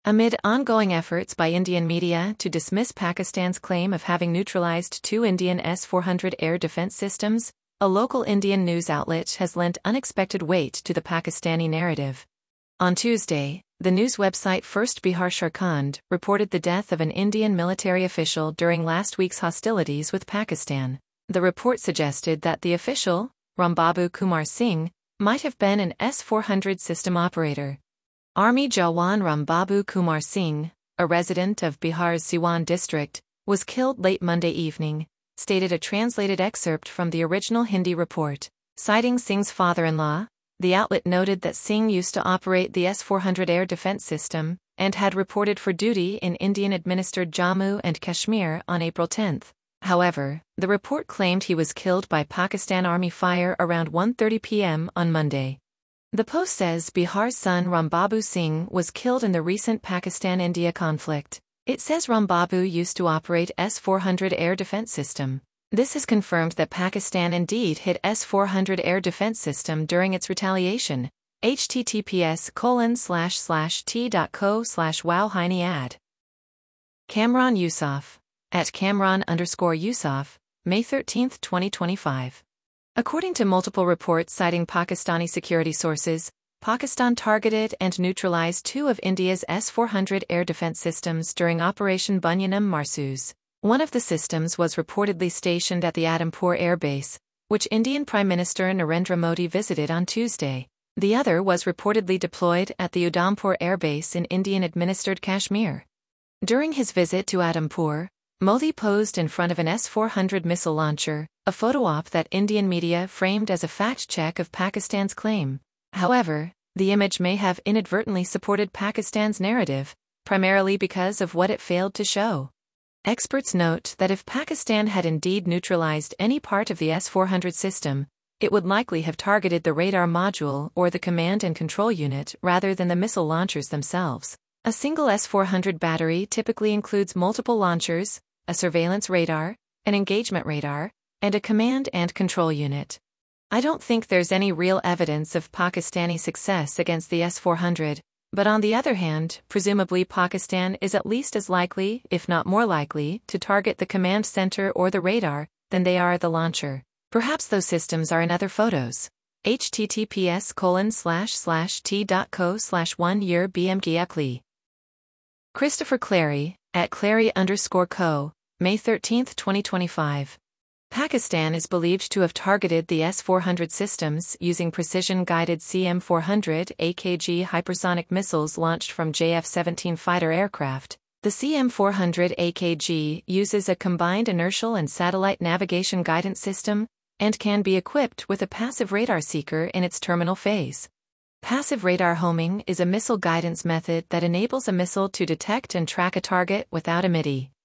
Amid ongoing efforts by Indian media to dismiss Pakistan's claim of having neutralized two Indian S-400 air defense systems, a local Indian news outlet has lent unexpected weight to the Pakistani narrative. On Tuesday, the news website First Bihar Sharkhand reported the death of an Indian military official during last week's hostilities with Pakistan. The report suggested that the official, Rambabu Kumar Singh, might have been an S-400 system operator. Army Jawan Rambabu Kumar Singh, a resident of Bihar's Siwan district, was killed late Monday evening, stated a translated excerpt from the original Hindi report. Citing Singh's father-in-law, the outlet noted that Singh used to operate the S-400 air defense system and had reported for duty in Indian-administered Jammu and Kashmir on April 10. However, the report claimed he was killed by Pakistan Army fire around 1:30 p.m. on Monday. The post says Bihar's son Rambabu Singh was killed in the recent Pakistan-India conflict. It says Rambabu used to operate S-400 air defense system. This has confirmed that Pakistan indeed hit S-400 air defense system during its retaliation. https://t.co/wowheiny ad. Kamran Yousaf, @Kamran_Yousaf, May 13, 2025. According to multiple reports citing Pakistani security sources, Pakistan targeted and neutralized two of India's S-400 air defense systems during Operation Bunyanam Marsoos. One of the systems was reportedly stationed at the Adampur Air Base, which Indian Prime Minister Narendra Modi visited on Tuesday. The other was reportedly deployed at the Udhampur Air Base in Indian-administered Kashmir. During his visit to Adampur, Modi posed in front of an S-400 missile launcher, a photo op that Indian media framed as a fact-check of Pakistan's claim. However, the image may have inadvertently supported Pakistan's narrative, primarily because of what it failed to show. Experts note that if Pakistan had indeed neutralized any part of the S-400 system, it would likely have targeted the radar module or the command and control unit rather than the missile launchers themselves. A single S-400 battery typically includes multiple launchers, a surveillance radar, an engagement radar, and a command and control unit. I don't think there's any real evidence of Pakistani success against the S-400, but on the other hand, presumably Pakistan is at least as likely, if not more likely, to target the command center or the radar than they are the launcher. Perhaps those systems are in other photos. https://t.co/1yearbmgiakli. Christopher Clary, @Clary_Co, May 13, 2025. Pakistan is believed to have targeted the S-400 systems using precision-guided CM-400 AKG hypersonic missiles launched from JF-17 fighter aircraft. The CM-400 AKG uses a combined inertial and satellite navigation guidance system and can be equipped with a passive radar seeker in its terminal phase. Passive radar homing is a missile guidance method that enables a missile to detect and track a target without emitting.